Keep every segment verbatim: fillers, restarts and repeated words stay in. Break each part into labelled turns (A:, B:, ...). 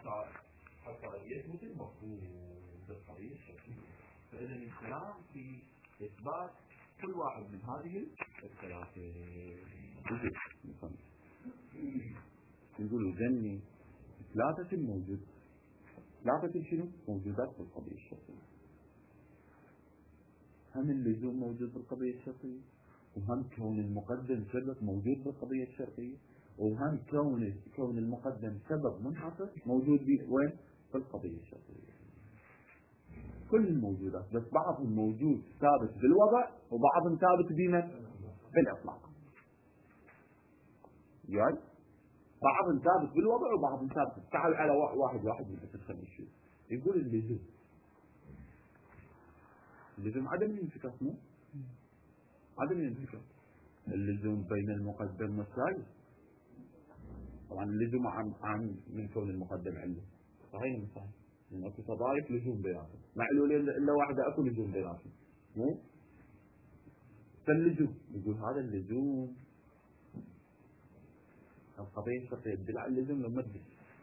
A: حتى يثبت المفروض بالقضية الشرطية. فإذا الكلام في إثبات كل واحد من هذه الثلاثة.
B: يقولوا ذني ثلاثة موجود، ثلاثة شنو موجودات في القضية الشرطية. هم اللزوم موجود بالقضية الشرطية، وهم كون المقدم سبب موجود بالقضية الشرطية، وهم كون كون المقدم سبب منحصر موجود وين في القضية الشرطية. كل الموجودات، بس بعضهم موجود ثابت بالوضع وبعضهم ثابت بما بالإطلاق. يعني بعضهم ثابت بالوضع وبعضهم ثابت. تعال على واحد واحد من تدخل الشيء. يقول اللزوم اللزوم عدم الانفكاك، مو عدم الانفكاك. اللزوم بين المقدم والثالث. طبعا اللزوم عن عن من كون المقدم عنده صحيح مو صحيح؟ لأن أكو صدائق لزوم بيناتهم، معلولين إلا واحدة أكو لزوم بيناتهم، مو؟ فاللزوم يقول هذا اللزوم القضية الشرطية تدل على اللزوم لما تدل.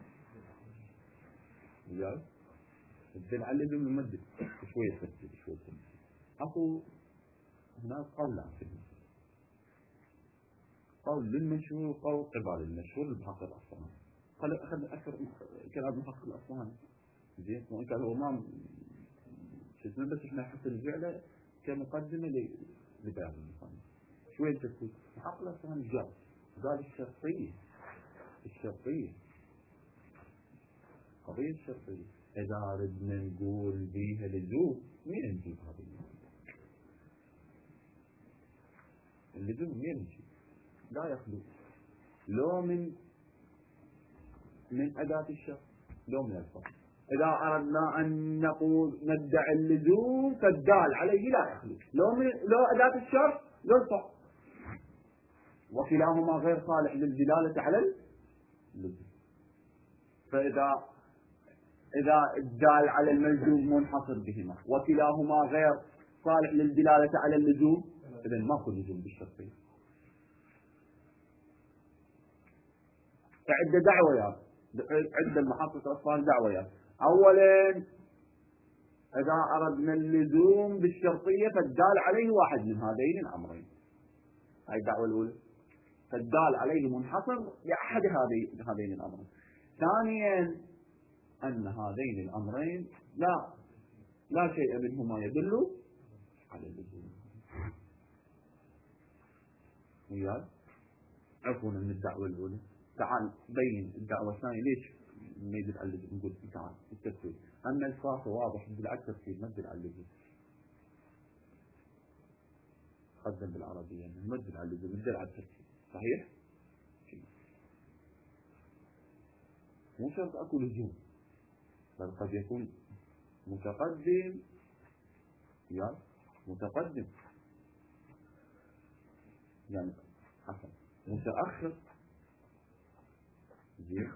B: وياي؟ تدل على اللزوم لما تدل. شوية تفصيل شوية تفصيل. أكو هناك قول لا قول للمشهور وقول قبال المشهور المحقق الأصفهاني. قال أخذ أكثر كلام المحقق الأصفهاني. زين وإن كان هو ما شو اسمه، بس إحنا حتى نرجع له كمقدمة لبيان المصنف. شوية تفصيل. المحقق الأصفهاني جاب قال الشرطية الشرطية قضية الشرطية إذا ردنا نقول بيها لزوم مين نجيب هذه اللزوم؟ مين نجيب؟ لا يخلو لو من من أداة الشرط لو من الفرق. إذا أردنا أن نقول ندعي اللزوم فالدال عليه لا يخلو لو من لو أداة الشرط لو الفرق، وكلاهما غير صالح للدلالة على اللزوم. فإذا إذا الدال على الملزوم منحصر بهما وكلاهما غير صالح للدلالة على اللزوم، إذن ماكو لزوم بالشرطية. فعدة دعويات، عدة المحقق الأصفهاني دعويات. أولا إذا أردنا اللزوم بالشرطية فالدال عليه واحد من هذين الأمرين، هاي الدعوة الأولى، فالدال عليه منحصر لأحد هذين الأمرين. ثانيا أن هذين الأمرين لا لا شيء منهما يدل على اللزوم. وياي عفوا من الدعوة الأولى. تعال بين الدعوة الثانية ليش ما يدل على اللزوم. نقول تعال التفسير أما الفاظ واضح بالعكس التفسير ما يدل على اللزوم. قدم بالعربية ما يدل على اللزوم، يدل على التفسير. صحيح؟ مو شرط أكو لزوم، بل قد يكون متقدم يعني متقدم يعني حسن متأخر زين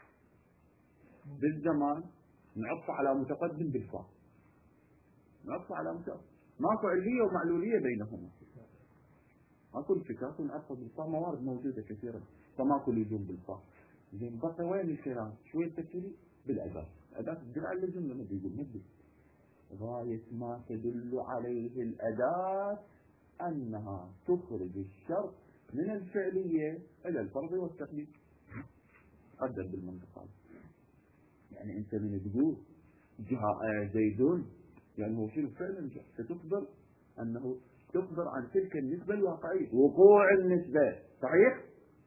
B: بالزمان نعطف على متقدم بالفعل، نعطف على متأخر. ماكو علية ومعلولية بينهما، ماكو انفكاك ونعطف بالفعل. موارد موجودة كثيرة فماكو لزوم بالفعل. زين بقى وين الكلام؟ شوية تفكيري بالأداة. الأداة تدل على اللزوم لما بيقول مدل غاية ما تدل عليه الأداة أنها تخرج الشرط من الفعلية إلى الفرض والتقليد. قدر بالمنطقة يعني أنت من تقول جاء زيدون يعني هو شنو فعلا ستخبر أنه تخبر عن تلك النسبة الواقعية، وقوع النسبة. صحيح؟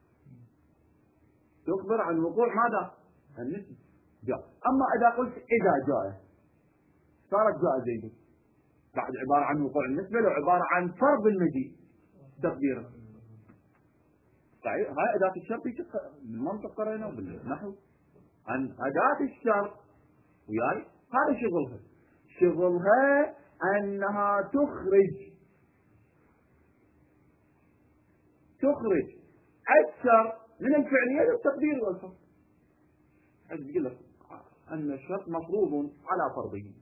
B: تخبر عن وقوع ماذا؟ النسبة جاء. أما إذا قلت إذا جاء صارت جاء زيد بعد عبارة عن وقوع النسبة لو عبارة عن فرض المجيء تقديره. صحيح؟ هاي أداة الشرط بالمنطق قرينا بالنحو عن أداة الشرط. وياي هذا شغلها شغلها أنها تخرج تخرج أكثر من الفعلية للتقدير والفرض. أقول لك أن الشرط مفروض على فرضه.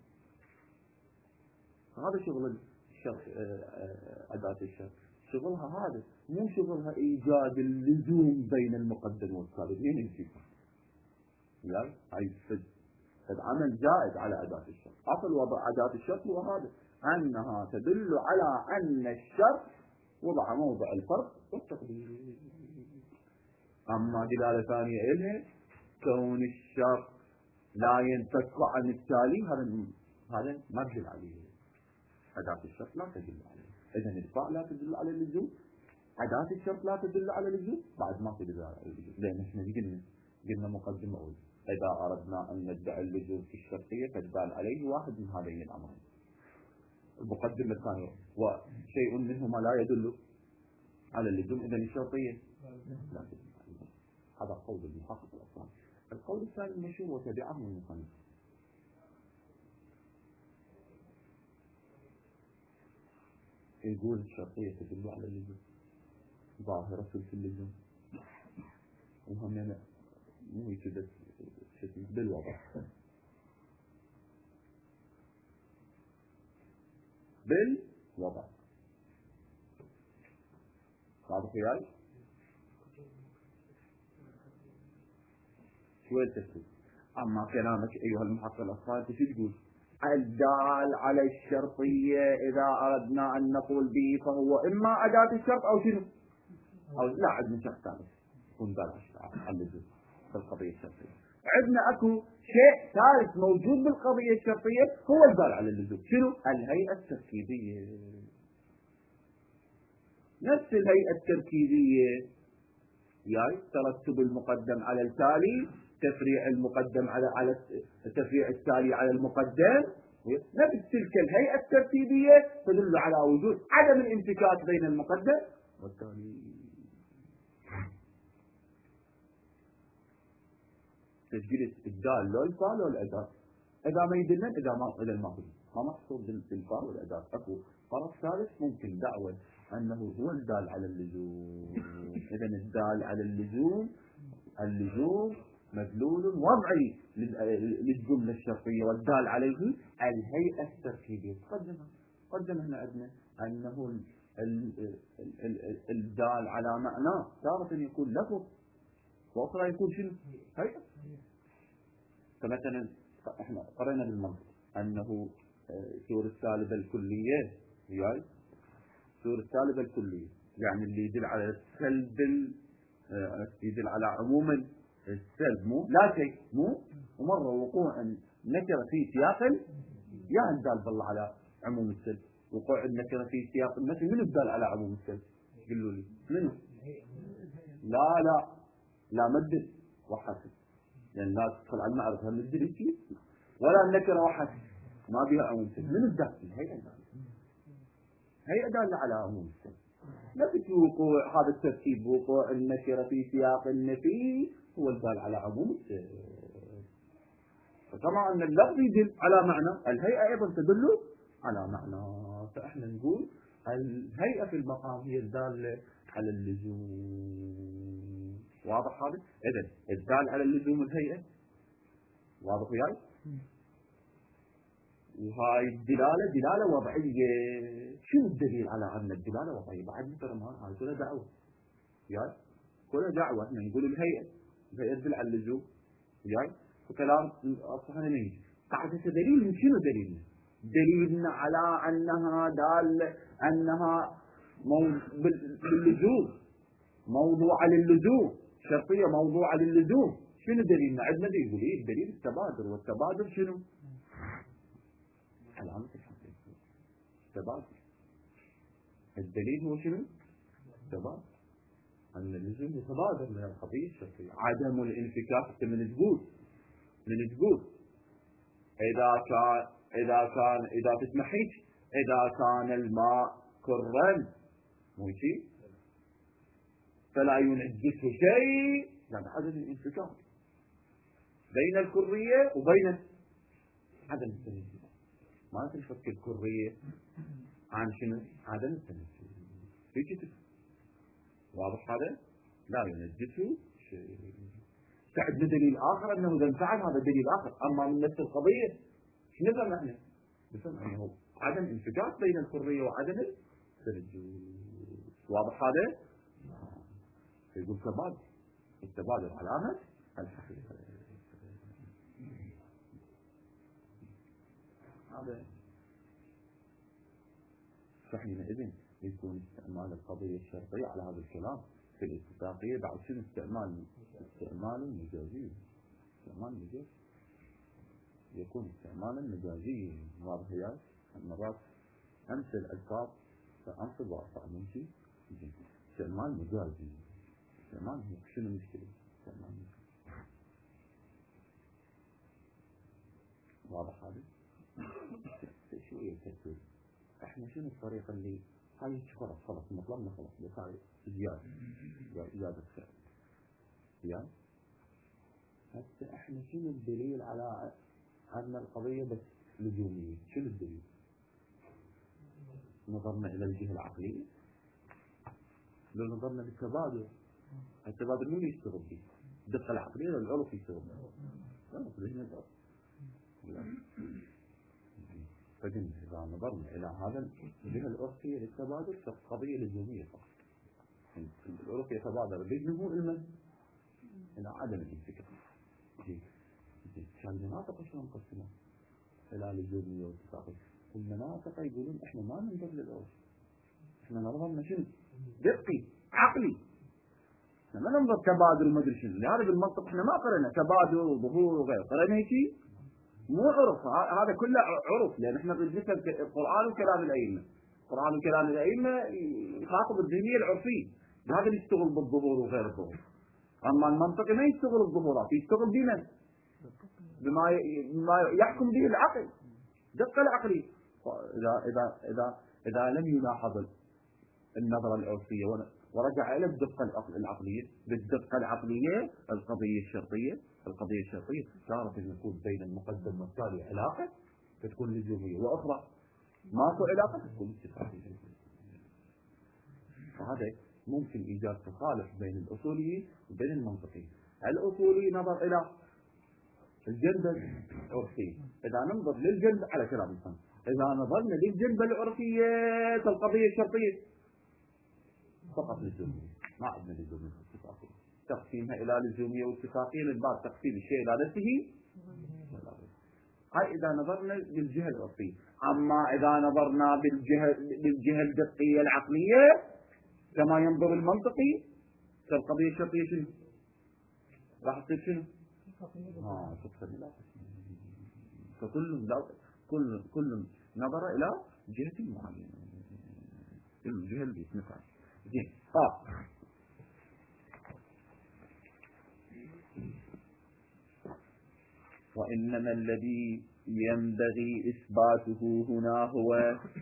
B: هذا شغل الشرط أداة الشرط، شغلها هذا، مو شغلها إيجاد اللزوم بين المقدم والثالث. مين يمشي يعني هاي هذا عمل زائد على أداة الشرط. أصل وضع أداة الشرط هو هذا، أنها تدل على أن الشرط وضع موضع الفرق والتقدير. أما دلالة ثانية إلها كون الشرط لا ينفك عن التالي، هذا هذا ما تدل عليه. أداة الشرط لا تدل عليه. إذن الفاء لا تدل على اللزوم، أداة الشرط لا تدل على اللزوم، بعد ما تدل على اللزوم. لأن احنا قلنا قلنا مقدمة أولى، إذا أردنا أن ندعي اللزوم في الشرطية فالدال عليه واحد من هذين الأمرين. المقدمة الثانية وشيء منهما لا يدل على اللزوم، إذن الشرطية لا تدل عليه. هذا قول المحقق الأصلي. القول الثاني المشهور وتبعه المصنف، يقول الشرطية تدل على اللزوم، ظاهرة في اللزوم، وهم مو يكذب بالوضع بالوضع واضح وياي؟ شوية تفسير. أما كلامك أيها المحقق الأصفار شو تقول؟ الدال على الشرطية إذا أردنا أن نقول به فهو إما أداة الشرط أو شنو؟ أو لا، عندنا شرط ثالث يكون دال على اللزوم في القضية الشرطية. عندنا أكو شيء ثالث موجود بالقضية الشرطية هو الدال على اللزوم، شنو؟ الهيئة التركيبية. نفس الهيئة التركيبية يعني ترتب المقدم على التالي، تفريع المقدم على على تفريع التالي على المقدم. نفس تلك الهيئة الترتيبية تدل على وجود عدم الانفكاك بين المقدم والتالي. تسجيل الدال لو الفاء لو الأداة، إذا ما يدلنا إذا ما إذا ما ما محصور بالفاء والأداة. أكو طرف ثالث ممكن دعوة أنه هو الدال على اللزوم. إذا الدال على اللزوم، اللزوم مدلول وضعي للجملة الشرطية، والدال عليه الهيئة التركيبية. قدمها قدم هنا عندنا أنه الدال على معنى تارة يكون لفظ وأخرى يكون شنو؟ هيئة. فمثلا احنا قرأنا بالمنطق أنه سور السالبة الكلية وياي سور السالبة الكلية يعني اللي يدل على السلب، يدل على عموم السلب مو لا شيء مو ومرة وقوع النكرة في سياق يا الدال بالله على عموم السلب، وقوع النكرة في سياق النفي من الدال على عموم السلب؟ قلوا لي منو؟ لا لا لا مدد وحسب، لأن يعني لا تدخل على المعرفة مدد شيء ولا النكرة وحسب ما بها عموم السلب. من الدال؟ الهيئة هيئة دالة على عموم السلب. نفس وقوع هذا الترتيب، وقوع النكرة في سياق النفي هو الدال على عموم السلب. فكما أن اللفظ يدل على معنى، الهيئة أيضا تدل على معنى. فإحنا نقول الهيئة في المقام هي الدالة على اللزوم. واضح هذا؟ إذن الدال على اللزوم الهيئة. واضح وياي؟ وهاي الدلالة دلالة وضعية. شو الدليل على أن الدلالة وضعية؟ بعد نفر ما هاي كلها دعوة. وياي؟ كلها دعوة. إحنا نقول الهيئة الهيئة تدل على اللزوم. وياي؟ وكلام أصحنا نيجي. بعد دليل من شنو دليلنا؟ دليلنا على أنها دال أنها باللزوم، موضوع للزوم، شرطية موضوع للزوم. شنو دليلنا؟ عندنا دليل. إيه الدليل؟ التبادر. والتبادر شنو؟ علامة الحقيقة التبادر. الدليل هو شنو؟ التبادر، أن اللزوم يتبادر من القضية الشرطية. عدم الانفكاك من تقول من تقول إذا كان إذا كان إذا تسمحيش إذا كان الماء كرا مو شيء فلا ينجسه شيء، يعني عدم الانفكاك بين الكرية وبين عدم التنجس. ما تنفك الكرية عن شنو؟ عدم التنجس. في كتب واضح هذا؟ لا ينجسه شيء. عندنا دليل آخر أنه إذا انفعل هذا دليل آخر. أما من نفس القضية شنو نفهم احنا؟ نفهم أنه عدم انفكاك بين الكرية وعدم التنجس. واضح هذا؟ يقول تبادر. التبادر علامة الحقيقة. هذا. فحينئذ يكون استعمال القضية الشرطية على هذا الكلام في الاتفاقية بعد شنو استعمال استعمال مجازي. استعمال مجازي يكون استعمالا مجازيا. واضح يا مرات امثل الالفاظ فانصب واقطع نمشي استعمال مجازي. استعمال شنو المشكلة؟ استعمال مجازي. واضح هذا؟ شوية تفكير. احنا شنو الطريقة اللي هاي خلاص خلاص مطلبنا خلاص بس هاي زيادة زيادة فعل. زيادة. هسه احنا شنو الدليل على أن القضية بس لزومية؟ شنو الدليل؟ نظرنا إلى الجهة العقلية. لو نظرنا للتبادل، التبادل مين يشتغل فيه؟ الدقة العقلية ولا العرف يشتغل فيه؟ لا كلنا العرف. فجن إذا نظرنا إلى هذا الجهة العرفية للتبادل فالقضية لزومية فقط. العرف يتبادل بينه المن إلى عدم الانفكاك. كان المناطق شلون نقسمها؟ خلال الجزئية والاتفاقية. المناطق يقولون احنا ما ننظر للعرف. احنا نظرنا شنو؟ دقي عقلي. احنا ما ننظر تبادل وما ادري شنو. لهذا بالمنطق احنا ما قرأنا تبادل وظهور وغيره. قرأنا شيء مو عرف. هذا كله عرف لان احنا نفهم القرآن وكلام الأئمة. القرآن وكلام الأئمة يخاطب الذهنية العرفية. هذا اللي يشتغل بالظهور وغير الظهور. اما المنطق ما يشتغل بالظهورات، يشتغل بمن؟ بما بما يحكم به العقل. دقة العقلية. إذا إذا إذا إذا لم يلاحظ النظرة العرفية ورجع إلى الدقة العقلية، بالدقة العقلية القضية الشرطية القضية الشرطية صارت يكون بين المقدم والتالي علاقة تكون لزومية، وأخرى ماكو علاقة تكون اتفاقية. فهذا ممكن إيجاد تصالح بين الأصولي وبين المنطقي. الأصولي نظر إلى الجنبة العرفية. إذا ننظر للجنبة على كلام الفن، إذا نظرنا للجنبة العرفية القضية الشرطية فقط لزومية، ما عندنا لزومية واتفاقية. تقسيمها إلى لزومية واتفاقية من باب تقسيم الشيء إلى نفسه. هاي إذا نظرنا للجهة العرفية. أما إذا نظرنا بالجهة للجهة الدقية العقلية كما ينظر المنطقي فالقضية الشرطية شنو؟ راح تصير شنو؟ ها تقسم لا فكل كل كل نظر إلى جهة معينة. الجهة اللي مثلا زين. آه. وإنما الذي ينبغي إثباته هنا هو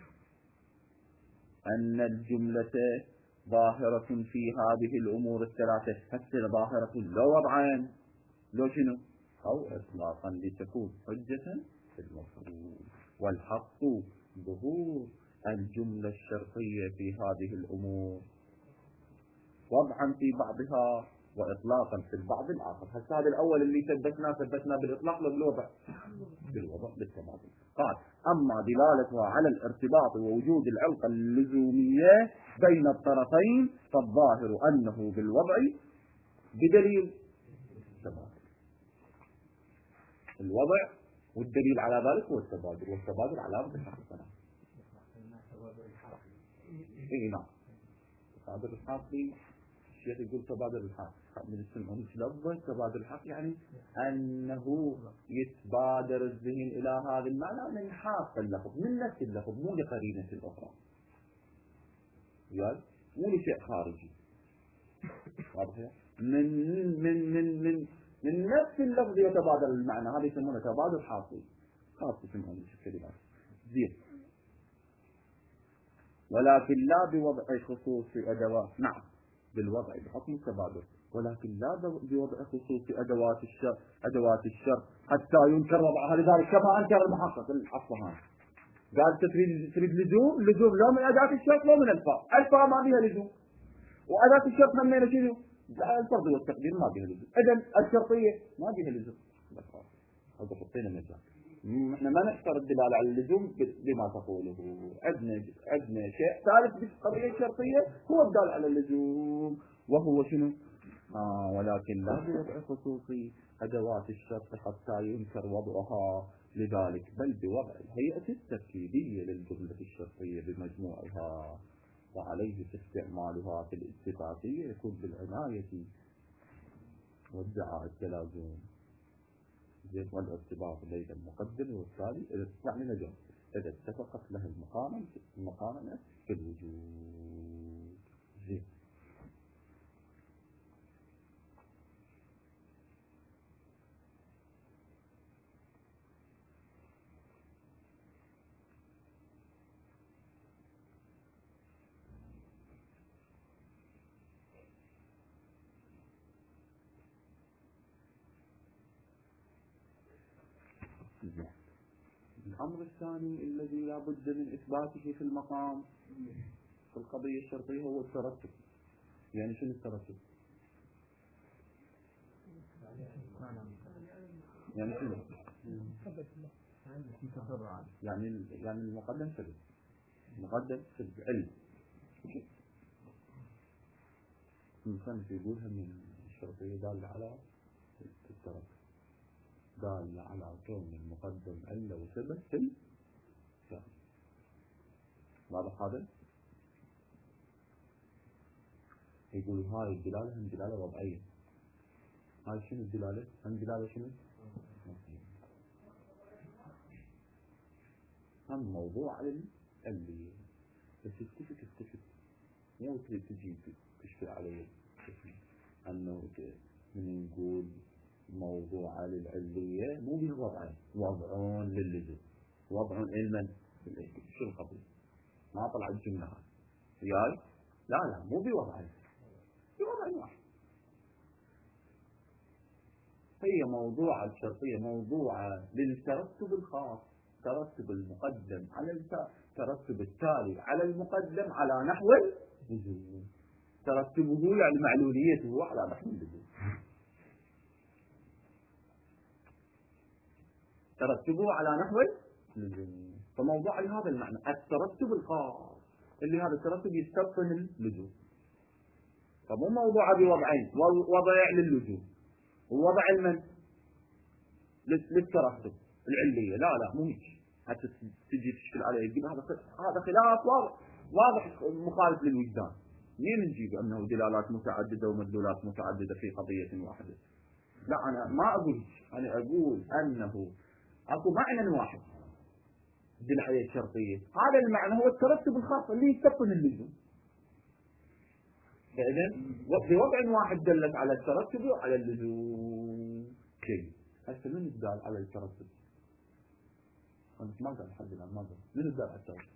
B: أن الجملة ظاهرة في هذه الأمور الثلاثة. حتى ظاهرة لو وضعان لو شنو أو إطلاقا لتكون حجة في المفروض. والحق ظهور الجملة الشرطية في هذه الأمور وضعا في بعضها وإطلاقا في البعض الآخر. هذا الأول اللي ثبتنا ثبتنا بالإطلاق لو بالوضع بالوضع بالتبادل. قال أما دلالتها على الارتباط ووجود العلاقة اللزومية بين الطرفين فالظاهر أنه بالوضع بدليل التبادل. الوضع والدليل على ذلك هو التبادل، والتبادل علامة الحقيقة. اي نعم. تبادل الحاصل الشيخ يقول تبادل الحق من السمع مش لفظه تبادل الحق يعني أنه يتبادر الذهن إلى هذا المعنى من حاص اللفظ من نفس اللفظ مو لقرينة الأخرى يعني مو لشيء خارجي. واضح من من من من من نفس اللفظ يتبادل المعنى. هذا يسمونه تبادل حاصل خاصة يسمونه الكلمات زين. ولكن لا بوضع خصوص أدوات. نعم بالوضع بحكم التبادل ولكن لا بوضع خصوص أدوات الشر أدوات الشر حتى ينكر وضعها. لذلك كما أنكر المحقق الأصفهاني قال تريد تريد لزوم لزوم لا من أداة الشرط لا من الفاء. الفاء ما بها لزوم وأداة الشرط هم من شنو؟ الفرض والتقدير ما بها لزوم. إذن الشرطية ما بها لزوم. هذا حطينا مثال. احنا ما نحصر الدلالة على اللزوم بما تقوله. عندنا عندنا شيء ثالث بالقضية الشرطية هو الدال على اللزوم وهو شنو؟ آه ولكن لا بوضع خصوصي أدوات الشرط حتى ينكر وضعها لذلك، بل بوضع الهيئة التركيبية للجملة الشرطية بمجموعها، وعليه استعمالها في الاستفاقية يكون بالعناية وادعاء التلازم والارتباط بين المقدم والتالي، يعني نجم إذا اتفقت له المقارنة المقارنة في الوجود. زين. الأمر الثاني الذي لا بد من إثباته في المقام في القضية الشرطية هو الترتب. يعني شنو الترتب؟ يعني شنو؟ يعني يعني المقدم سبب، المقدم سبب علم. المصنف يقولها من الشرطية دالة على الترتب، دالة على كون المقدم علة وسبب في الشرط. واضح هذا؟ يقول هاي الدلالة هم دلالة وضعية. هاي شنو الدلالة؟ هم دلالة شنو؟ هم موضوع علم اللي بس اتفق اتفق مو تريد تجي تشفي عليه انه من نقول موضوع على العلية مو به وضعين، وضع للزم، وضع علما شو القضية؟ ما طلع الجملة هاي وياي؟ لا لا مو بوضعين، بوضع واحد. هي موضوع الشرطية موضوع للترتب الخاص، ترتب المقدم على ترتب التالي على المقدم على نحو اللزوم. ترتبه يعني معلوليته على نحو اللزوم. ترتبه على نحو اللزوم. فموضوع لهذا المعنى الترتب الخاص اللي هذا الترتب يستبطن اللزوم. فمو موضوع بوضعين، وضع للزوم ووضع المن للترتب العلية. لا لا مو هيك حتى تجي تشكل عليه يجيب هذا هذا خلاف واضح واضح مخالف للوجدان. مين نجيب انه دلالات متعددة ومدلولات متعددة في قضية واحدة؟ لا انا ما اقول، انا اقول انه اكو معنى واحد بالعلية الشرطية، هذا المعنى هو الترتب الخاص اللي يستبطن اللزوم. فاذا بوضع واحد دلت على الترتب وعلى اللزوم. شيء هسه من الدال على الترتب؟ أنا ما قال لحد الآن ما قال من الدال على الترتب؟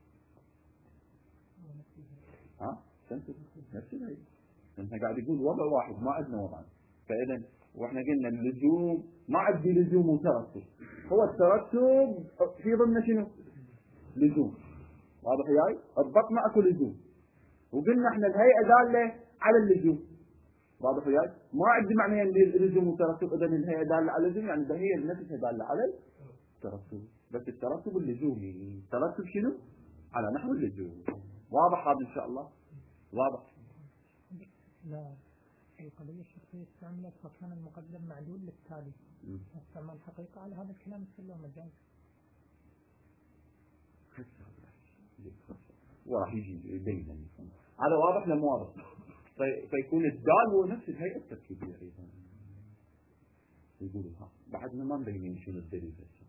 B: ها؟ نفس الشيء. احنا قاعد يقول وضع واحد ما عندنا وضعين. فإذا واحنا قلنا اللزوم ما عندي لزوم وترتب، هو الترتب في ضمن شنو؟ لزوم. واضح وياي؟ الضبط اكو لزوم. وقلنا احنا الهيئة دالة على اللزوم. واضح وياي؟ ما عندي معنى لزوم وترتب، اذا الهيئة دالة على اللزوم يعني ده هي نفسها دالة على الترتب، بس الترتب اللزومي. الترتب شنو؟ على نحو اللزوم. واضح هذا ان شاء الله؟ واضح؟
C: لا القضية الشرطية استعملت فكان المقدم معدول للتالي، استعمل الحقيقة على هذا الكلام كله مجاز.
B: وراح يجي دائما هذا واضح لم واضح؟ في فيكون الدال هو نفس الهيئة التركيبية أيضا. يقولوا ها بعدنا ما مبينين شنو الدليل هسه.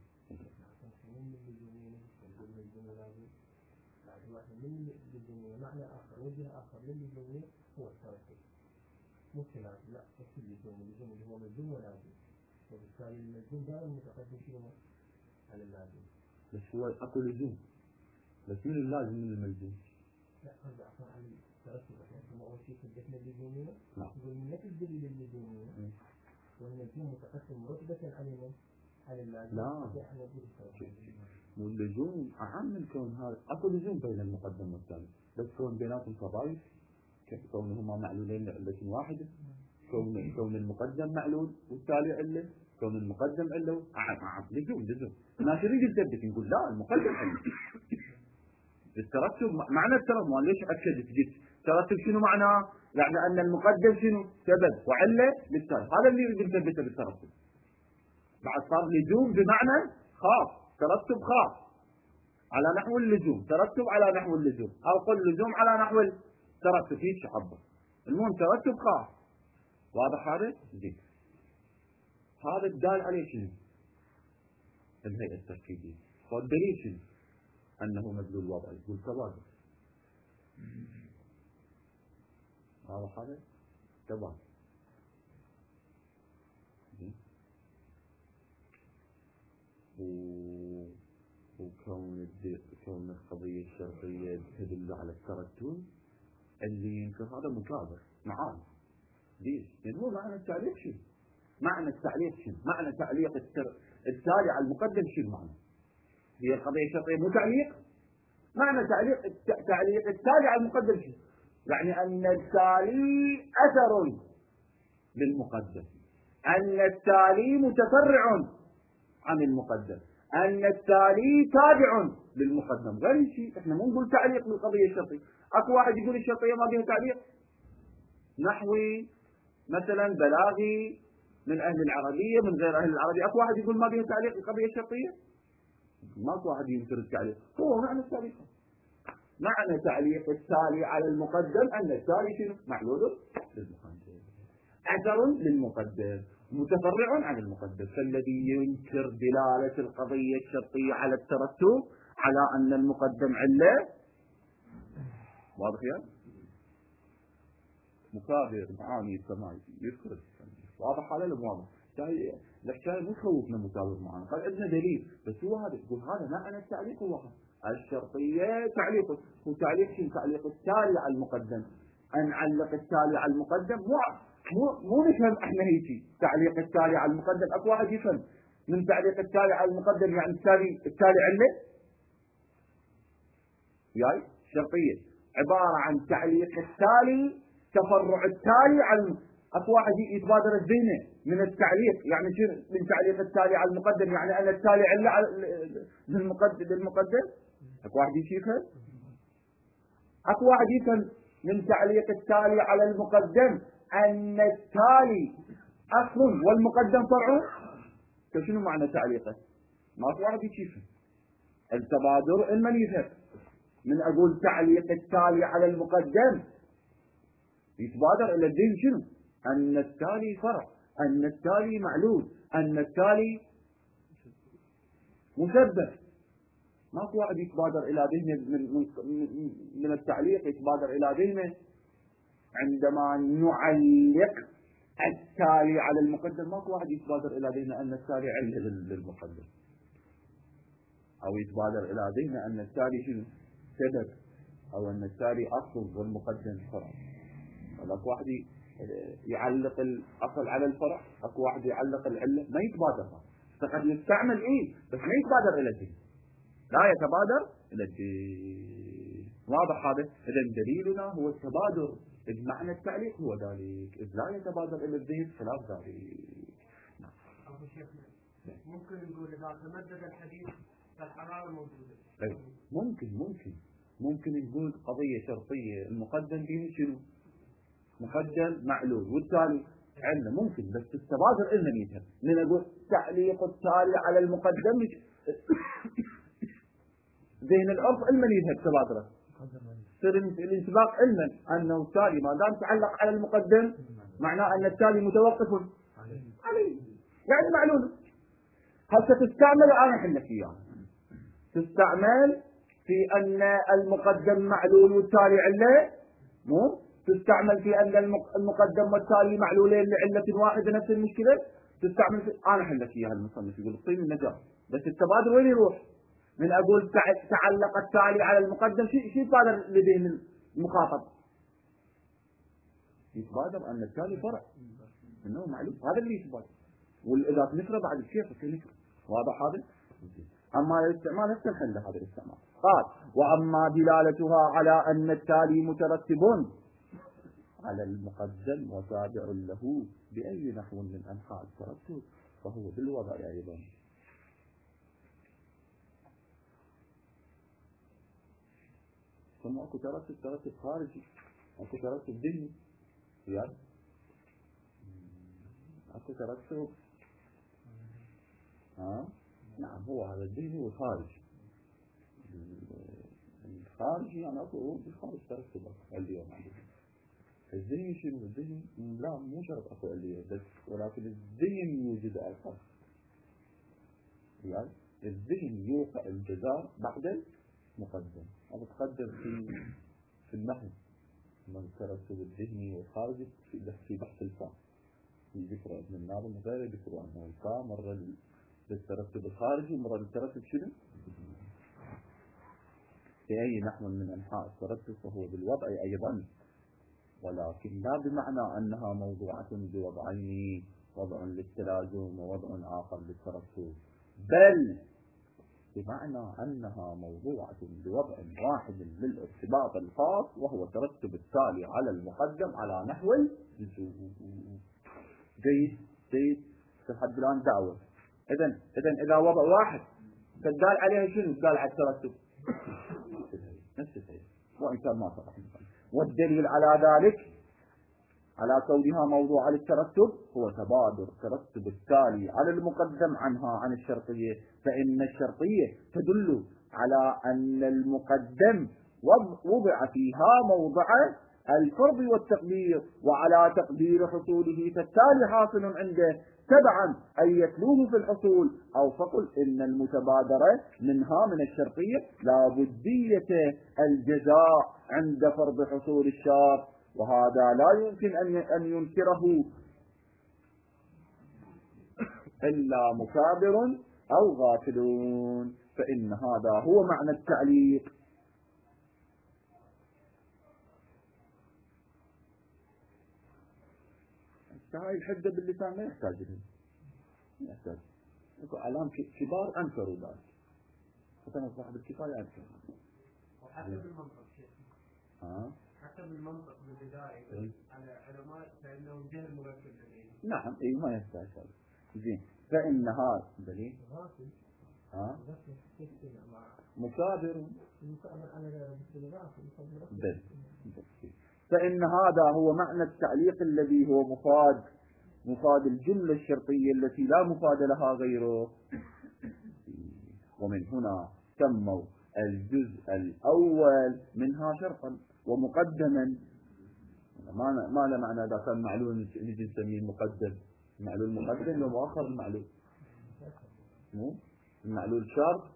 D: من اللزومية معنى آخر وجه آخر للزومية هو الترتب. مو خلاف لا تفصيل اللزوم اللزوم اللي هو ملزوم ولازم، وبالتالي الملزوم دائما متقدم شنو على اللازم.
B: بس هو أكو لزوم، بس من اللازم من الملزوم؟
D: لا هذا عفوا عن الترتب. احنا أول شيء سجلنا اللزومية نقول من نفس الدليل اللزومية والملزوم متقدم رتبة على على اللازم.
B: لا مو اللزوم أهم من كون هذا. أكو لزوم بين المقدم والتالي، بس كون بيناتهم فضائل كونهما معلولين لعلة واحدة. كون كون المقدم معلول والتالي علة، كون المقدم علة أعم أعم لزوم لزوم. ما تريد تثبت نقول لا المقدم علة. الترتب معنى الترتب ما ليش أكدت جيت ترتب شنو معناه؟ يعني أن المقدم شنو سبب وعلة للتالي، هذا اللي يريد نثبته بالترتب. بعد صار لزوم بمعنى خاص، ترتب خاص على نحو اللزوم، ترتب على نحو اللزوم، أو قل لزوم على نحو الترتب، هيك عبر. المهم ترتب خاص. واضح هذا؟ زين. هذا الدال عليه شنو؟ الهيئة التركيبية. والدليل شنو؟ أنه مدلول وضعي والتبادل. واضح هذا؟ تبادل. وكون كون القضية الشرطية تدل على الترتب اللي ينكر هذا مكابر معانا. ليش؟ لأن هو معنى التعليق شنو؟ معنى التعليق شنو؟ معنى تعليق التر... التالي على المقدم شنو معنى؟ هي القضية الشرطية مو تعليق؟ معنى تعليق الت... تعليق التالي على المقدم شنو؟ يعني أن التالي أثر للمقدم، أن التالي متفرع عن المقدم، أن التالي تابع للمقدم. غير شيء. احنا مو نقول تعليق بالقضية الشرطية. اكو واحد يقول الشرطية ما بيها تعليق، نحوي مثلا بلاغي من اهل العربية من غير اهل العربية، اكو واحد يقول ما بيها تعليق بالقضية الشرطية. ماكو واحد ينكر التعليق. هو معنى التعليق، معنى تعليق التالي على المقدم أن التالي شنو؟ معلول للمقدم، أثر للمقدم، متفرع عن المقدم. فالذي ينكر دلالة القضية الشرطية على الترتب على أن المقدم علة، واضح يا؟ مكابر معاني السماء يذكر. واضح على المواضح. الحكاية مو خوفنا مكابر معانا، قال عندنا دليل، بس هو هذا يقول هذا معنى التعليق. هو الشرطية تعليق، هو تعليق شنو؟ تعليق التالي على المقدم. أن علق التالي على المقدم مو مو مو نفهم احنا هيك تعليق التالي على المقدم. اكو واحد يفهم من تعليق التالي على المقدم يعني التالي التالي عله. جاي شرطية عبارة عن تعليق التالي، تفرع التالي على. اكو واحد يتبادر الذهن من التعليق يعني شنو من تعليق التالي على المقدم يعني ان التالي عله للمقدم للمقدم. اكو واحد يفهم. اكو واحد يفهم من تعليق التالي على المقدم أن التالي أصل والمقدم فرع. فشنو معنى تعليقه؟ ما في واحد يشوفه. التبادر المن يفهم من أقول تعليق التالي على المقدم يتبادر إلى الدين شنو؟ أن التالي فرع، أن التالي معلول، أن التالي مسبب. ما في واحد يتبادر إلى ذهنه من, من, من التعليق يتبادر إلى ذهنه عندما نعلق التالي على المقدم. ماكو واحد يتبادر الى ذهنه ان التالي عله للمقدم، او يتبادر الى ذهنه ان التالي شنو؟ سبب، او ان التالي اصل والمقدم فرع. اكو واحد يعلق الاصل على الفرع، اكو واحد يعلق العله، ما يتبادر. فقد يستعمل ايه بس ما يتبادر الى الذهن، لا يتبادر الى الذهن. واضح هذا؟ اذا دليلنا هو التبادر بمعنى التعليق هو ذلك، إذ لا يتبادر إلى الذهن خلاف ذلك.
D: أبو شيخنا ممكن نقول إذا تمدد الحديث فالحرارة موجودة.
B: أي ممكن ممكن ممكن نقول قضية شرطية المقدم فيه شنو؟ مقدم معلول والتالي علة. ممكن بس التبادر إلنا نيتها من أقول تعليق التالي على المقدم ذهن العرف علما يذهب التبادر. سر الانطباق علما أنه التالي ما دام تعلق على المقدم معناه أن التالي متوقف عليه يعني معلول. هل ستستعمل أنا أحل لك إياه؟ تستعمل في أن المقدم معلول والتالي علة؟ مو تستعمل في أن المقدم والتالي معلولين لعلة واحدة نفس المشكلة. تستعمل في أنا أحل لك إياها. المصنف يقول اعطيني النجاة بس التبادر وين يروح؟ من أقول تعلق التالي على المقدم شيء شيء يتبادر لذهن المخاطب؟ يتبادر أن التالي فرع إنه معلوم، هذا اللي يتبادر. وإذا نكره بعد كيف نكره. واضح هذا؟ أما الاستعمال نفس الحل هذا الاستعمال. قال وأما دلالتها على أن التالي مترتب على المقدم وتابع له بأي نحو من أنحاء الترتب فهو بالوضع أيضا. ثم اكو ترتب ترتب خارجي، اكو ترتب ذهني، يعني اكو ترتب ها نعم هو هذا الذهني والخارجي. الخارجي يعني اكو بالخارج ترتب اليوم الذهني شنو الذهن لا مو شرط اكو علية بس ولكن الذهن يوجد اكثر يعني الذهن يوقع الجزاء بعد المقدم أو تقدم في في النحو من الترتب الذهني والخارجي في بحث الفاء في ذكر ابن الناظم وغيره ذكروا أنه الفاء مرة للترتب الخارجي ومرة للترتب شنو؟ في أي نحو من أنحاء الترتب فهو بالوضع أيضا ولكن لا بمعنى أنها موضوعة بوضعين وضع للتلازم ووضع آخر للترتب بل بمعنى أنها موضوعة بوضع واحد للارتباط الخاص وهو ترتب التالي على المقدم على نحو الجزء. جيد جيد لحد الآن دعوة. إذن إذن إذا وضع واحد فالدال عليها شنو؟ الدال على الترتب نفس الشيء وإن كان ما صرح والدليل على ذلك على كونها موضوع للترتب هو تبادر ترتب التالي على المقدم عنها عن الشرطية فإن الشرطية تدل على أن المقدم وضع فيها موضع الفرض والتقدير وعلى تقدير حصوله فالتالي حاصل عنده تبعا أن يتلوه في الحصول أو فقل إن المتبادرة منها من الشرطية لا بدية الجزاء عند فرض حصول الشرط وهذا لا يمكن أن ينكره إلا مكابر أو غافلون فإن هذا هو معنى التعليق. هاي الحدة باللسان ما يحتاج لهم ما يحتاج يكون علام كبار أنكروا ذلك مثلا صاحب الكفاية أنكر
D: وحتى بالمنطق
B: ها
D: حتى بالمنطق بالبداية على علماء فإنه جهل مركب
B: نعم إيه ما يحتاج هذا زين فإن هذا دليل ها مكابر بل فإن هذا هو معنى التعليق الذي هو مفاد مفاد الجملة الشرطية التي لا مفاد لها غيره ومن هنا سموا الجزء الأول منها شرطا ومقدما ما ما له معنى إذا كان معلول نجي نسميه مقدم معلول مقدم ومؤخر المعلول مو المعلول شرط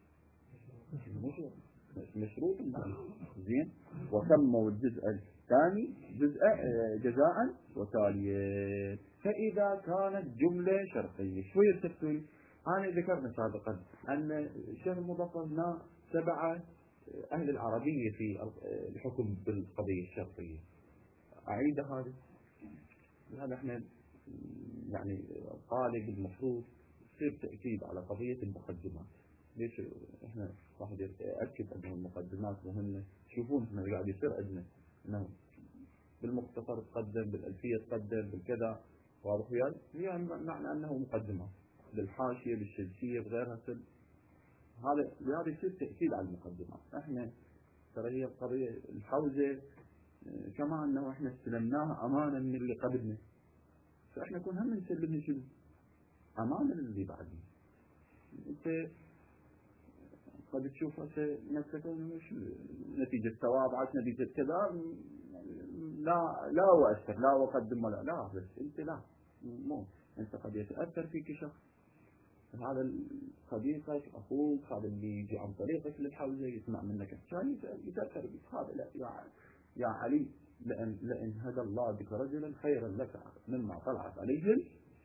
B: مشروط المعلول زين وسموا الجزء الثاني جزء جزاء وتاليا فإذا كانت جملة شرطية شوية تفصيل أنا ذكرنا سابقا أن شهر مضاف لنا سبعة أهل العربية في الحكم بالقضية الشرطية أعيد هذا هذا احنا يعني قالب المفروض يصير تأكيد على قضية المقدمات ليش احنا واحد يأكد أن المقدمات مهمة تشوفون احنا قاعد يصير عندنا انه بالمختصر تقدم بالألفية تقدم بالكذا واضح وياي يعني معنى أنه مقدمات بالحاشية بالشمسية بغيرها سل هذا لهذا يصير تأكيد على المقدمات احنا ترى هي القضية الحوزة كما أنه احنا استلمناها أمانة من اللي قبلنا فاحنا كون هم نسلمها شنو أمانة للي بعدين انت قد تشوف نفسك نتيجة تواضعك نتيجة كذا لا لا أؤثر لا أقدم ولا لا بس انت لا مو انت قد يتأثر فيك شخص هذا صديقك أخوك هذا اللي يجي عن طريقك للحوزة يسمع منك كان يتأثر بك هذا لا يا يا علي لأن لأن هدى الله بك رجلا خيرا لك مما طلعت عليه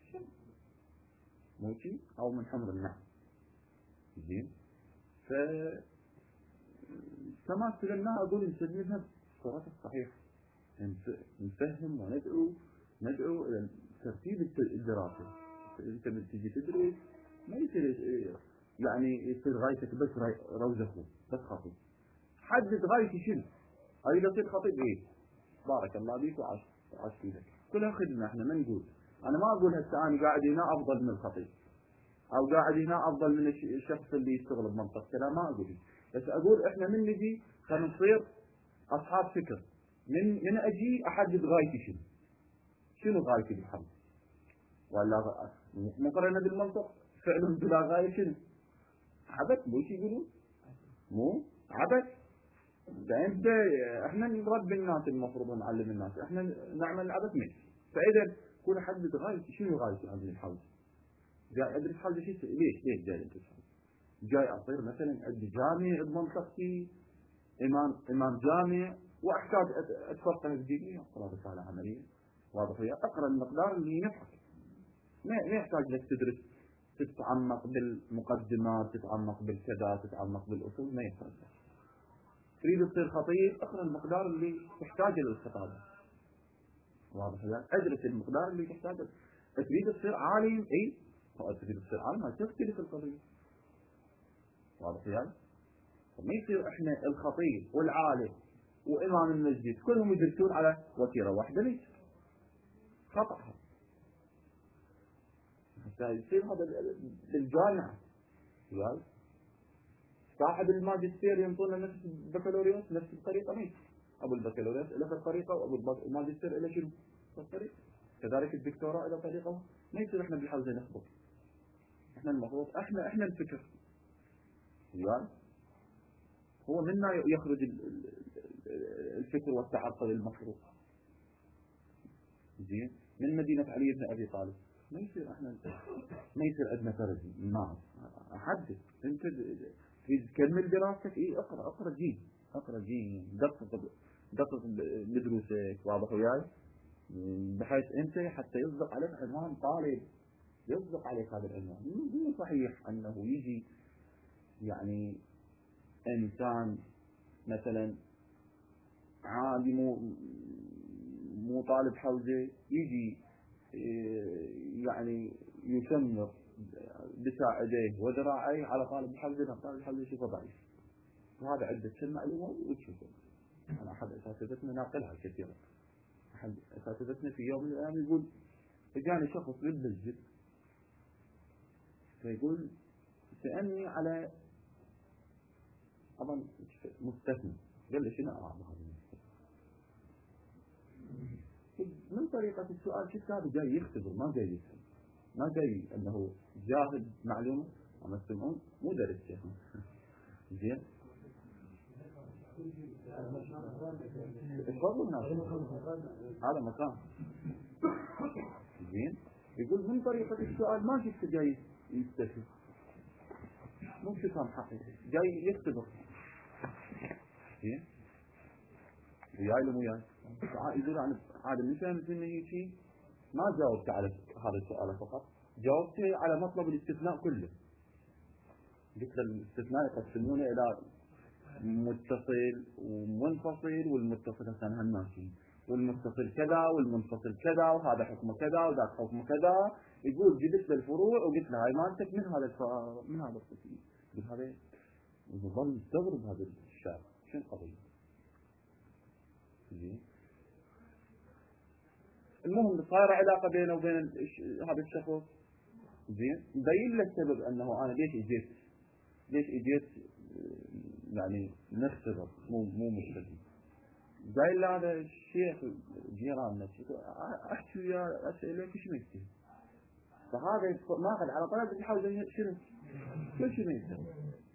B: موتي أو من حمر النعم زين ف كما استلمناها أقول نسلمها بصورتها الصحيحة نفهم وندعو ندعو إلى ترتيب الدراسة أنت من تجي تدرس ما يصير يعني يصير غايتك بس روزة بس خطيب حدد غايتي شنو أريد أصير خطيب إيه بارك الله بيك وعاش وعاش فيك كلها خدمة إحنا ما نقول أنا ما أقول هسه أنا قاعد هنا أفضل من الخطيب أو قاعد هنا أفضل من الشخص اللي يشتغل بمنطقة كذا ما أقول بس أقول إحنا من نجي خلينا نصير أصحاب فكر من من أجي أحدد غايتي شنو شنو غايتي بالحمد ولا مقارنة بالمنطق فعل بلا غاية شنو؟ عبث. مو شي يقولون مو عبث. انت احنا نربي الناس، المفروض نعلم الناس، احنا نعمل العبث منه. فاذا كل حدد غايتي، شنو غايتي عن الحوزه؟ جاي ادرس حوزه شيء ليش؟ ليش جاي ادرس حوزه؟ جاي اصير مثلا عندي جامع بمنطقتي، امام امام جامع، واحتاج اتفقه الدينيه، اقرا رساله عمليه واضح وياك، اقرا المقدار اللي ينفعك. ما ما يحتاج لك تدرس تتعمق بالمقدمات، تتعمق بالكذا، تتعمق بالاصول، ما يحتاج. تريد تصير خطيب، اقرا المقدار اللي تحتاجه للخطابه واضح وياك، ادرس المقدار اللي تحتاجه. تريد تصير عالم، اي تريد تصير عالم، تختلف القضيه واضح وياك. ما يصير احنا الخطيب والعالم وامام المسجد كلهم يدرسون على وتيره واحده، ليش؟ خطا. حتى يصير هذا بالجامعه وياك. صاحب الماجستير ينطونا نفس البكالوريوس نفس الطريقه، مين؟ ابو البكالوريوس له طريقه، وابو الماجستير له شنو؟ الطريقه. كذلك الدكتوراه له طريقه. ما يصير احنا بالحوزه نخبط. احنا المفروض احنا احنا الفكر وياك. هو منا يخرج الفكر والتعقل المفروض. زين، من مدينة علي بن أبي طالب. ما يصير احنا ما يصير عندنا فرد نعم أحدث. أنت تريد تكمل دراستك، إيه اقرأ اقرأ جيد اقرأ جيد دقق دقق بدروسك واضح وياي، بحيث أنت حتى يصدق عليك عنوان طالب، يصدق عليك هذا العنوان. مو صحيح أنه يجي يعني إنسان مثلا عادي مو مو طالب حوزة يجي يعني يشمر بساعديه وذراعيه على طالب الحوزة. طالب الحوزة يشوفه ضعيف، وهذا عدة سن معلومات وتشوفه. أنا أحد أساتذتنا ناقلها كثيرا. أحد أساتذتنا في يوم من الأيام يقول جاني شخص بالمسجد فيقول سألني على طبعا مستثنى، قال لي شنو أعرف هذا المستثنى؟ من طريقة السؤال شفت هذا جاي يختبر، ما جاي يفهم، ما جاي أنه جاهد معلومة. أما تسمعون مو درس شيخ زين. اتفضلوا الناس هذا مكان زين. يقول من طريقة السؤال ما شفت جاي يستفيد، مو فهم حقيقي، جاي يختبر. زين وياي لو وياي يقول أنا عادة من فهمت إنه هيك ما جاوبت على هذا السؤال فقط، جاوبت على مطلب الاستثناء كله. قلت الاستثناء يقسمونه إلى متصل ومنفصل، والمتصل هسه هالماشي، والمتصل كذا والمنفصل كذا، وهذا حكمه كذا وذاك حكمه كذا. يقول جبت له الفروع وقلت له هاي مالتك من هذا الفرع من هذا القسم. قلت هذا يظل يستغرب هذا الشاب شو القضية. زين المهم صار علاقة بينه وبين هذا الشخص. زين مبين له السبب انه انا ليش اجيت ليش اجيت يعني نختبر مو مو مشكلة. قايل له هذا الشيخ جيراننا احكي وياه اسئله كل شيء يكتب، فهذا ماخذ على طلب يحاول شنو كل شيء يكتب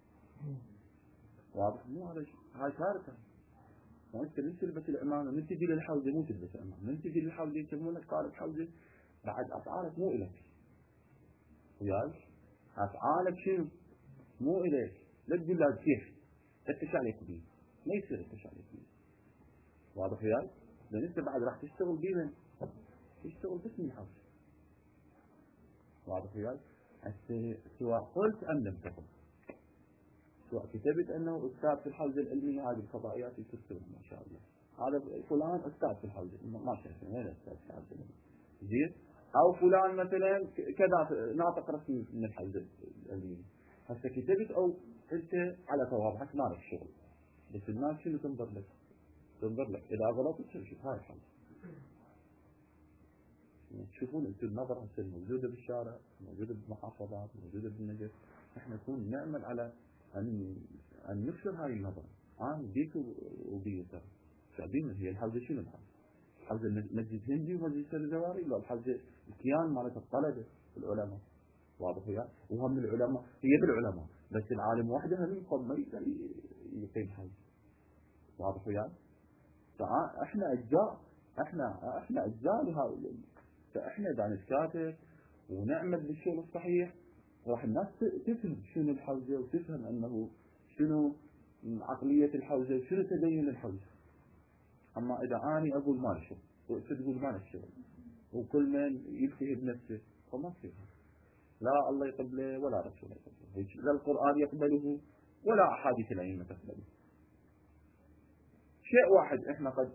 B: واضح. مو هذا هاي كارثه. وانت من تلبس الامامه، من تجي للحوزه مو تلبس امامه، من تجي للحوزه يسمونك طالب حوزه، بعد افعالك مو الك وياي، افعالك شنو مو اليك. لا تقول لا كيف فتش عليك بيه، ما يصير تفتش عليك بيه واضح وياي. لان انت بعد راح تشتغل بيه، تشتغل باسم الحوزه واضح وياي. سواء قلت ام لم تقل، سواء كتبت انه استاذ في الحوزه العلميه هذه الفضائيات تكتب ما شاء الله هذا فلان استاذ في الحوزه، ما شايف وين استاذ في الحوزه زين، او فلان مثلا كذا ناطق رسمي من الحوزه العلميه. هسه كتبت او انت على صوابك ما لك شغل، بس الناس شنو تنظر لك؟ تنظر لك اذا غلطت شوف هاي الحوزه. تشوفون انتم النظره هسه موجوده بالشارع، موجوده بالمحافظات، موجوده بالنجف. احنا نكون نعمل على أن أن نكسر هاي النظرة. أنا بيك وبيك شعبين هي الحوزة شنو الحوزة؟ الحوزة مسجد هندي ومسجد الزواري، ولا الحوزة الكيان مالت الطلبة العلماء؟ واضح وياي؟ وهم العلماء هي بالعلماء، بس العالم وحده هم ما يقدر يقيم حاجة. واضح وياي؟ فاحنا اجزاء، احنا احنا اجزاء لهؤلاء. فاحنا اذا نتكاتف ونعمل بالشغل الصحيح راح الناس تفهم شنو الحوزه، وتفهم انه شنو عقليه الحوزه وشنو تدين الحوزه. اما اذا اني اقول ما الشغل وانت تقول ما الشغل وكل من يلتهي بنفسه فما تصير. لا الله يقبله ولا رسوله يقبله، لا القران يقبله ولا احاديث الائمه تقبله. شيء واحد احنا قد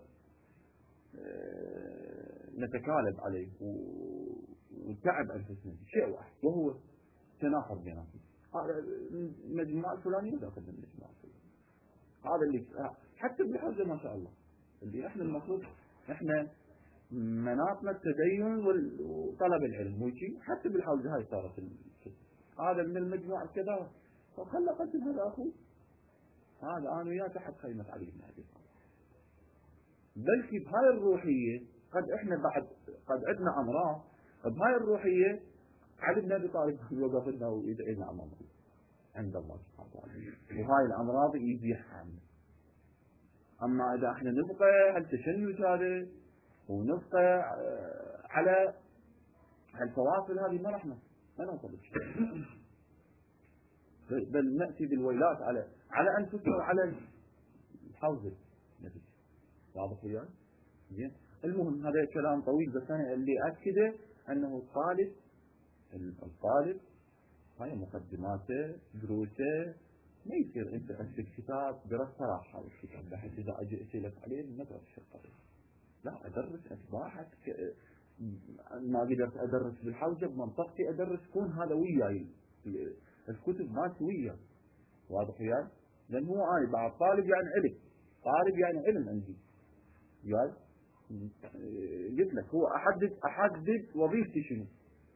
B: نتكالب عليه ونتعب انفسنا، شيء واحد وهو تناقض بيناتنا. هذا المجموعه الفلانيه داخل المجموعه الفلانيه، هذا اللي حتى بالحوزه ما شاء الله اللي احنا المفروض احنا مناطنا التدين وطلب العلم وشي، حتى بالحوزه هاي صارت هذا من المجموعه كذا فخلى قدم هذا اخوه، هذا انا وياه تحت خيمه علي بن ابي طالب. بلكي بهاي الروحيه قد احنا بعد قد عندنا امراض بهاي الروحيه علي بن ابي طالب يوقف لنا ويدعي لنا امام الله عند الله سبحانه وتعالى، وهاي الامراض يزيحها عنا. اما اذا احنا نبقى هالتشنج هذا ونبقى على هالفواصل هذه ما راح ما نوصل لشيء، بل ناتي بالويلات على على انفسنا وعلى الحوزه نفسها. واضح وياي؟ زين. المهم هذا كلام طويل، بس انا اللي اكده انه الطالب الطالب هاي مقدماته دروسه ما يصير انت امسك كتاب درس صراحه هذا الكتاب بحيث اذا اجي اسالك عليه ما ادرس الشرطه. لا ادرس اتباعك، ما قدرت ادرس بالحوزه بمنطقتي ادرس كون هذا وياي الكتب ما وياي. واضح وياي؟ لان هو انا بعد طالب يعني علم، طالب يعني علم عندي. وياي؟ قلت لك هو احدد احدد وظيفتي شنو،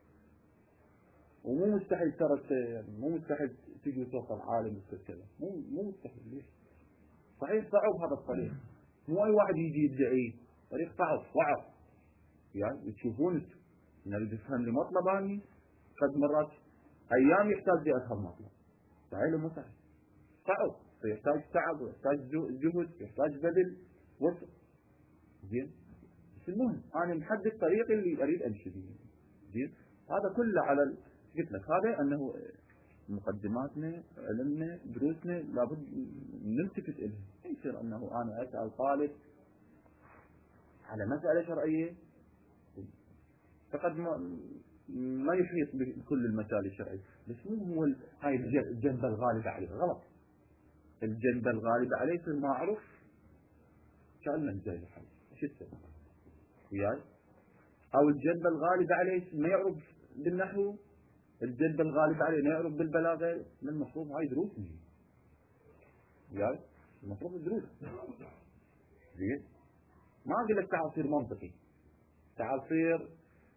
B: ومو مستحيل ترى يعني مو مستحيل تجي توصل عالم وتصير كذا، مو مو مستحيل. ليش؟ صحيح صعب هذا الطريق، مو اي واحد يجي يدعي، طريق صعب صعب. يعني تشوفون انتم نريد نفهم لي مطلب اني قد مرات ايام يحتاج لي افهم مطلب، سهل مو سهل، صعب، فيحتاج تعب ويحتاج جهد ويحتاج بذل وقت. زين. بس المهم انا محدد طريقي اللي اريد امشي فيه. زين. هذا كله على ال... قلت لك هذا انه مقدماتنا علمنا دروسنا لابد نلتفت الها. ما يصير انه انا اسال طالب على مساله شرعيه فقد ما ما يحيط بكل المسائل الشرعيه، بس مو هو هاي الجنبه الغالبه عليه، غلط. الجنبه الغالبه عليه في المعروف كان من زي الحال شو السبب؟ وياي؟ او الجنبه الغالبه عليه ما يعرف بالنحو، الجنبه الغالبه عليه ما يعرف بالبلاغه، من المفروض هاي دروس نجي. وياي؟ المفروض دروس. زين؟ ما اقول لك تعال صير منطقي، تعال صير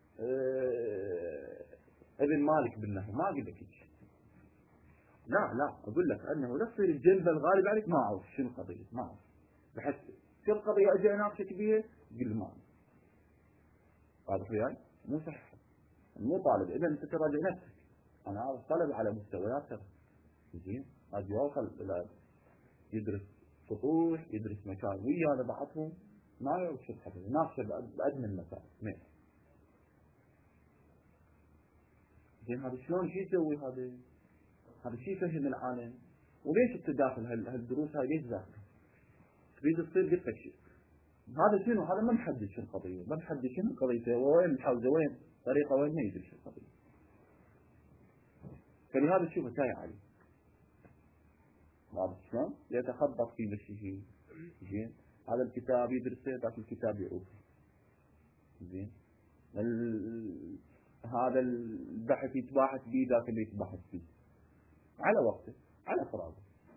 B: اه ابن مالك بالنحو، ما اقول لك هيك. لا لا اقول لك انه لا تصير الجنبه الغالبه عليك ما اعرف شنو القضيه، ما اعرف. بحيث كل قضيه اجي اناقشك بيها تقول ما اعرف. واضح وياي؟ مو صح. مو طالب، اذا انت تراجع نفسك. انا اعرف طلب على مستويات ترى. زين؟ قد يوصل الى يدرس سطوح، يدرس مكان ويا بعضهم ما يعرف شو القضيه، ناقشه بادنى المسائل. ماشي. زين هذا شلون شو يسوي هذا؟ هذا شو يفهم العالم؟ وليش التداخل هالدروس هاي ليش داخل؟ تريد تصير قلت لك شيء. هذا شنو؟ هذا ما محدد شنو القضيه، ما محدد شنو القضيه، وين الحوزه وين؟ طريقه وين ما يدري شنو القضيه. فلهذا تشوفه تايه عليه. واضح شلون؟ يتخبط في مشيه. زين؟ هذا الكتاب يدرسه ذاك الكتاب يعوف. زين؟ ال... هذا البحث يتباحث به ذاك اللي يتباحث فيه. على وقته، على فراغه.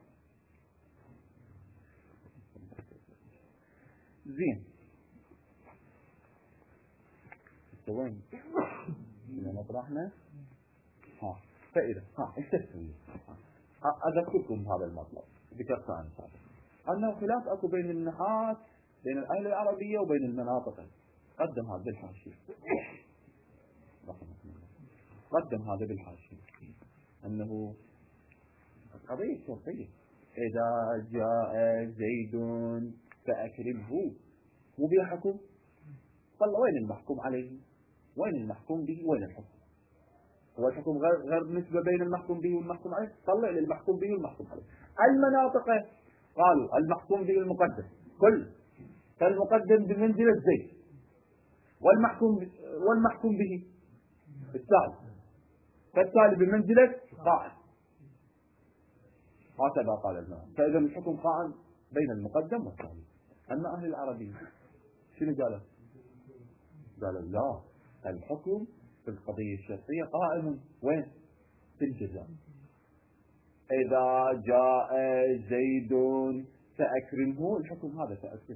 B: زين. وين؟ من مطرحنا؟ ها فإذا ها ايش تسوي؟ أذكركم هذا المطلب ذكرت عنه سابقا أنه خلاف أكو بين النحاة بين الآلة العربية وبين المناطق. قدم هذا بالحاشية رحمه الله. قدم هذا بالحاشية أنه قضية شرطية. إذا جاء زيد فأكرمه مو بها حكم. قال وين المحكوم عليه؟ وين المحكوم به؟ وين الحكم؟ هو الحكم غير غير نسبة بين المحكوم به والمحكوم عليه. طلع للمحكوم به والمحكوم عليه. المناطق قالوا المحكوم به المقدم كل فالمقدم بمنزلة زيد والمحكوم والمحكوم به التالي فالتالي بمنزلة قائم. هكذا قال المعنى. فإذا الحكم قائم بين المقدم والتالي. أما أهل العربية شنو قالوا؟ قالوا لا، الحكم في القضية الشرطية قائم وين؟ في الجزاء. إذا جاء زيد فأكرمه، الحكم هذا فأكرمه،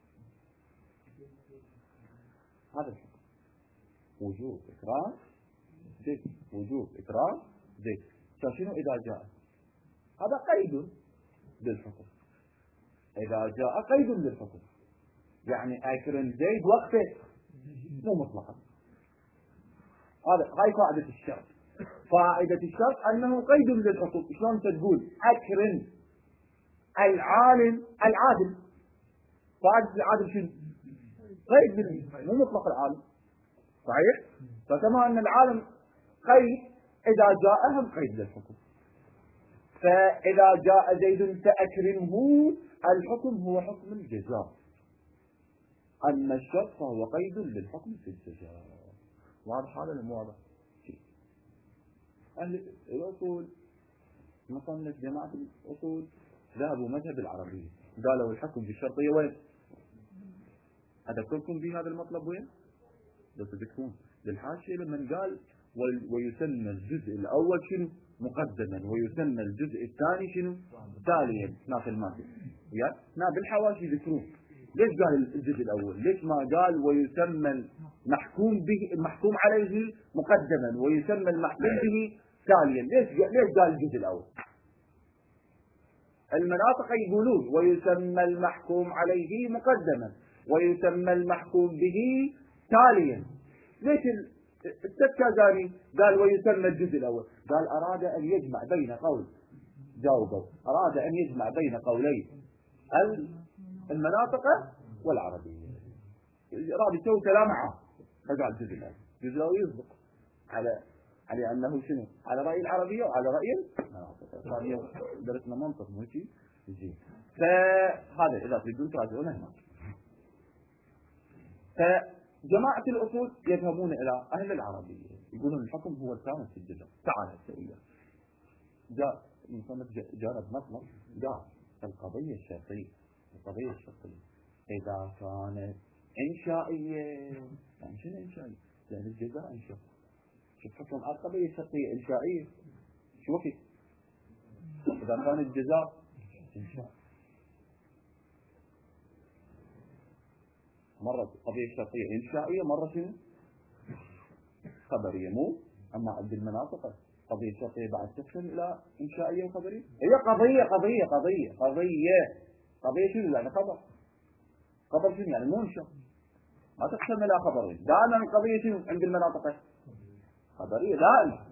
B: هذا الحكم وجوب إكرام زيد، وجوب إكرام زيد. فشنو إذا جاء؟ هذا قيد للحكم. إذا جاء قيد للحكم يعني أكرم زيد وقته مو مطلقا. هذا هاي قاعدة الشرط. قاعدة الشرط أنه قيد للحكم. شلون تقول أكرم العالم العادل؟ قاعدة العادل شنو؟ قيد مو مطلق العالم، صحيح؟ فكما أن العالم قيد إذا جاء هم قيد للحكم. فإذا جاء زيد فأكرمه، الحكم هو حكم الجزاء، أما الشرط فهو قيد للحكم في الجزاء. واضح هذا ولا مو واضح؟ أهل الأصول مصنف جماعة الأصول ذهبوا مذهب العربية، قالوا الحكم في الشرطية وين؟ أذكركم بهذا المطلب وين؟ لو تذكرون للحاشية لما قال ويسمى الجزء الأول شنو؟ مقدما، ويسمى الجزء الثاني شنو؟ تاليا. ناخذ الماضي يا نا بالحواشي ذكروه. ليش قال الجزء الأول؟ ليش ما قال ويسمى المحكوم به المحكوم عليه مقدما ويسمى المحكوم به تاليا؟ ليش ليش قال الجزء الأول؟ المناطق يقولون ويسمى المحكوم عليه مقدما ويسمى المحكوم به تاليا. ليش التكازاني قال ويسمى الجزء الأول؟ قال أراد أن يجمع بين قول جاوبوا أراد أن يجمع بين قولي المناطق والعربية، أراد يسوي كلام عام فقال الجزء الأول. الجزء الأول يصدق على على أنه شنو؟ على رأي العربية وعلى رأي المناطق. درسنا منطق مو شيء زين. فهذا إذا تريدون تراجعون هناك. فجماعة الأصول يذهبون إلى أهل العربية يقولون الحكم هو الثاني في الجزاء. تعال هسه جاء المصنف جانب مطلب قال القضية الشرطية القضية الشرطية إذا كانت إنشائية، يعني شنو إنشائية؟ يعني الجزاء إنشاء. شوف حكم القضية الشرطية إنشائية شو وقت؟ إذا كان الجزاء إنشاء. مرة قضية شرطية إنشائية، مرة شنو؟ خبرية. مو أما عند المناطق قضية شرطية بعد تقسم إلى إنشائية وخبرية. هي قضية قضية قضية قضية قضية شنو يعني؟ خبر. خبر شنو يعني؟ مو إنشاء. ما تقسم إلى خبرين. دائما القضية شنو عند المناطق؟ خبرية دائما.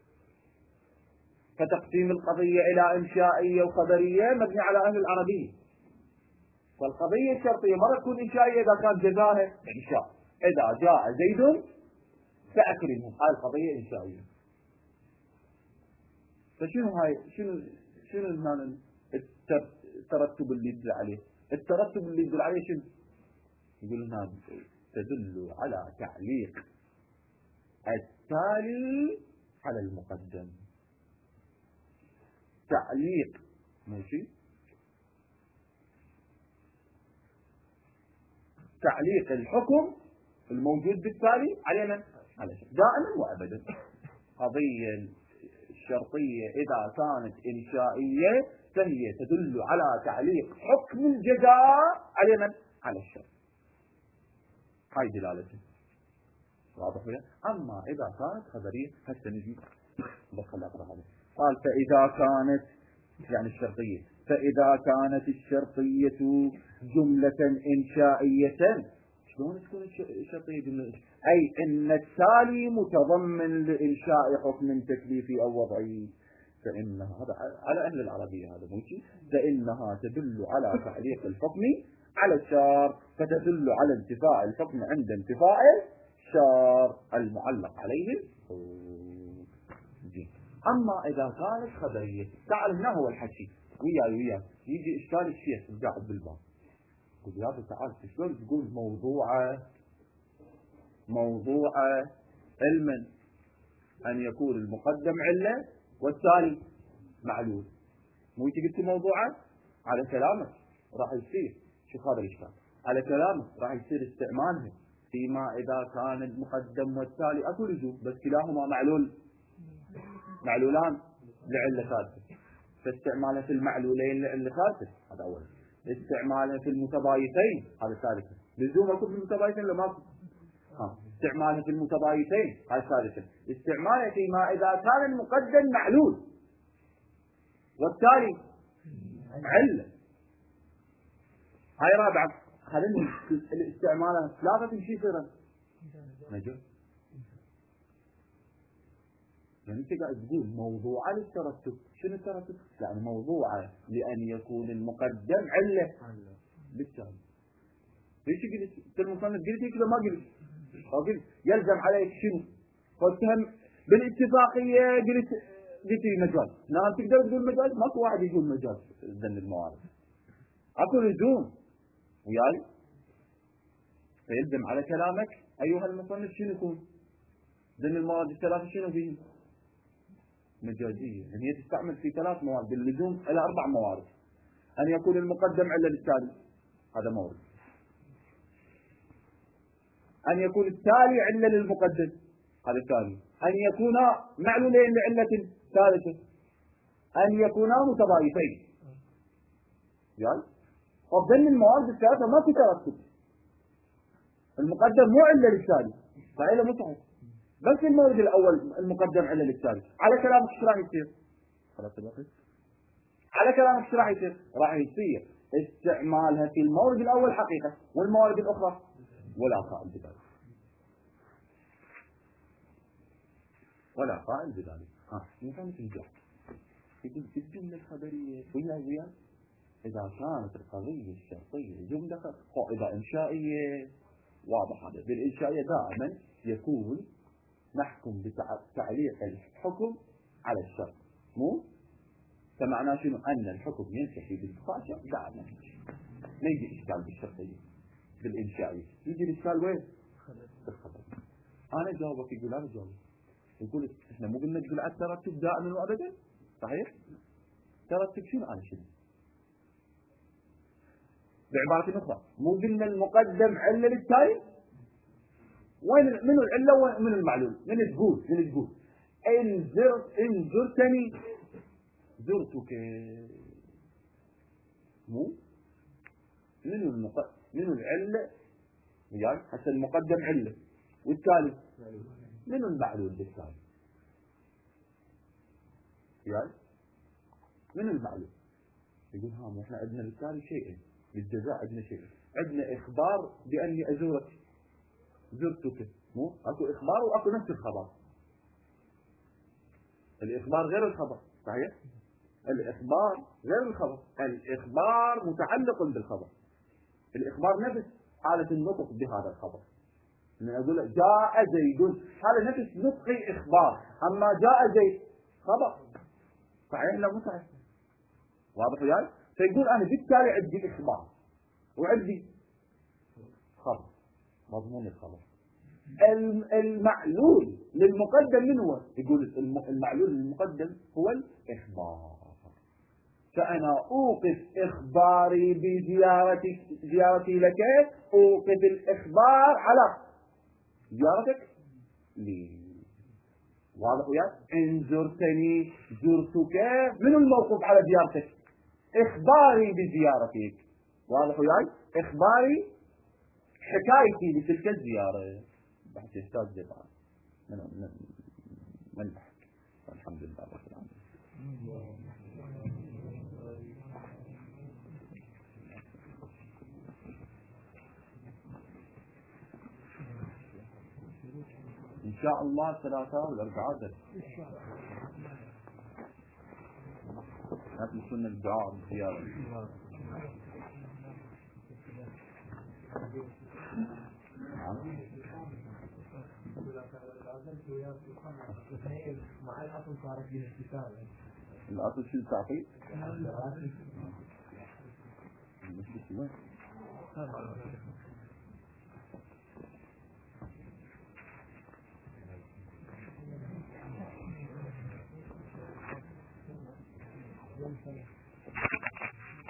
B: فتقسيم القضية إلى إنشائية وخبرية مبني على أهل العربية. فالقضية الشرطية مرة تكون إنشائية إذا كان جزاها إنشاء. إذا جاء زيد فأكرمه، هاي القضية إنشائية. فشنو هاي شنو شنو هذا الترتب اللي يدل عليه؟ الترتب اللي يدل عليه شنو؟ يقول لنا تدل على تعليق التالي على المقدم. تعليق ماشي تعليق الحكم الموجود بالتالي على من؟ على شيء دائما وابدا. قضية الشرطية إذا كانت إنشائية فهي تدل على تعليق حكم الجزاء على من؟ على الشرط. هاي دلالته. واضح ولا؟ أما إذا كانت خبرية هسه نجي بخل أقرأ هذا. قال فإذا كانت يعني الشرطية فإذا كانت الشرطية جملة إنشائية شلون تكون شرطية؟ أي أن التالي متضمن لإنشاء حكم تكليفي أو وضعي، فإن هذا على أهل العربية هذا موجي، فإنها تدل على تعليق الحكم على الشار، فتدل على انتفاء الحكم عند انتفاء الشار المعلق عليه. أما إذا كانت خبرية، تعال هنا هو الحكي وياي وياي يجي إشكال الشيخ القاعد بالباب، قل يا أبو تعال شلون تقول موضوعه موضوعه علما أن يكون المقدم علة والتالي معلول، مو انت قلت موضوعه؟ على كلامك راح يصير شوف هذا الإشكال، على كلامك راح يصير استعمالها فيما إذا كان المقدم والتالي أكو لزوم، بس كلاهما معلول معلولان لعلة ثالثة، فاستعمالها في المعلولين لعلة ثالثة هذا أولا، استعمالها في المتبايتين هذا ثالثا، لزوم أكو في المتبايتين لما أكو، ها استعمالها في المتبايتين هذا ثالثا، استعمالها فيما إذا كان المقدم معلول والتالي علة هاي رابعة. خلينا الاستعمالها ثلاثة تمشي سرا مجرد، يعني انت قاعد تقول موضوعه للترتب، شنو الترتب؟ يعني موضوعه لأن يكون المقدم علة بالتالي. ليش قلت انت المصنف قلت هيك ما قلت؟ او قلت يلزم عليك شنو؟ قلتهم بالاتفاقية قلت قلت لي مجاز، نعم تقدر تقول مجاز، ماكو واحد يقول مجاز ذن الموارد، اكو لزوم وياي، فيلزم على كلامك ايها المصنف شنو يكون؟ ذن الموارد الثلاثة شنو فيه؟ مجازية، يعني هي تستعمل في ثلاث موارد، اللزوم إلى أربع موارد، أن يكون المقدم علة للتالي هذا مورد، أن يكون التالي علة للمقدم هذا ثاني، أن يكونا معلولين لعلة ثالثة، أن يكونا متضايفين. يعني فضل الموارد الثلاثة ما في ترتب، المقدم مو علة للتالي فإلا متعب، بس المورد الأول المقدم علة للتالي، على كلامك ايش راح يصير؟ خلاص الوقت على كلامك ايش راح يصير؟ راح يصير استعمالها في المورد الأول حقيقة، والموارد الأخرى ولا قائل بذلك، ولا قائل بذلك. ها مثلا تنجح يقول في الجملة الخبرية ويا ويا إذا كانت القضية الشرطية جملة قاعدة إنشائية واضح، هذا بالإنشائية دائما يكون نحكم بتعليق الحكم على الشرط، مو فمعناه شنو؟ أن الحكم ينتهي بالفاشة دائما، ما يجي إشكال بالشرطية بالإنشائية، يجي الإشكال وين؟ بالخبر. أنا جاوبك يقول أنا جاوبك يقول إحنا مو قلنا تقول على الترتب دائما وأبدا، صحيح؟ ترتب شنو أنا شنو؟ بعبارة أخرى مو قلنا المقدم علة للتالي؟ وين منو العلة ومن المعلول؟ من تقول من تقول إن زرت إن زرتني زرتك، مو منو المق منو العلة يعني حتى المقدم علة والتالي منو المعلول بالتالي يعني منو المعلول؟ يقول ها مو احنا عندنا بالتالي شيئين بالجزاء، عندنا شيء، عندنا إخبار بأني أزورك زرتك، مو اكو إخبار واكو نفس الخبر، الإخبار غير الخبر صحيح؟ الإخبار غير الخبر، الإخبار متعلق بالخبر، الإخبار نفس حالة النطق بهذا الخبر، من أقول جاء زيد هذا نفس نطقي إخبار، أما جاء زيد خبر صحيح لا مو صحيح؟ واضح وياي؟ فيقول أنا بالتالي عندي إخبار وعندي خبر مضمون الخبر. المعلول للمقدم من هو؟ يقول المعلول للمقدم هو الإخبار، فأنا أوقف إخباري بزيارتي زيارتي لك، أوقف الإخبار على زيارتك لي، واضح وياك؟ إن زرتني زرتك، من الموقف على زيارتك؟ إخباري بزيارتك، واضح وياك؟ إخباري حكايتي لتلك الزيارة، بحث يحتاج جبعة من من من بحث. الحمد لله رب العالمين. شاء الله الثلاثاء والأربعاء درس. لا تنسون الدعاء بالزيارة.
D: مع الأصل صارت به اتصال.
B: الأصل شو التعقيد؟ مش بس